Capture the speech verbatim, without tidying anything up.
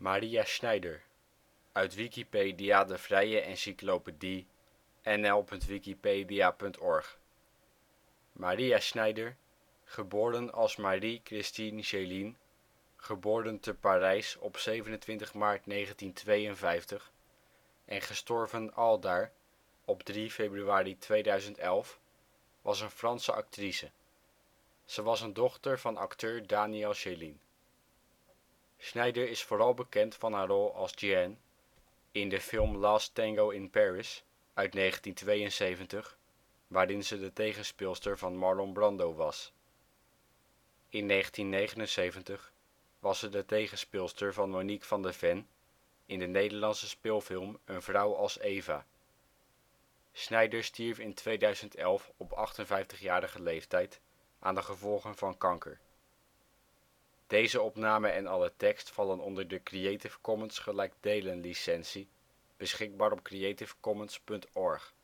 Maria Schneider, uit Wikipedia, de vrije encyclopedie. N L punt wikipedia punt org. Maria Schneider, geboren als Marie Christine Géline, geboren te Parijs op zevenentwintig maart negentien tweeënvijftig en gestorven aldaar op drie februari tweeduizendelf, was een Franse actrice. Ze was een dochter van acteur Daniel Géline. Schneider is vooral bekend van haar rol als Jeanne in de film Last Tango in Paris (negentien tweeënzeventig), waarin ze de tegenspeelster van Marlon Brando was. In negentien negenenzeventig was ze de tegenspeelster van Monique van de Ven in de Nederlandse speelfilm Een vrouw als Eva. Schneider stierf in tweeduizendelf op achtenvijftigjarige leeftijd aan de gevolgen van kanker. Deze opname en alle tekst vallen onder de Creative Commons gelijkdelen licentie beschikbaar op creativecommons punt org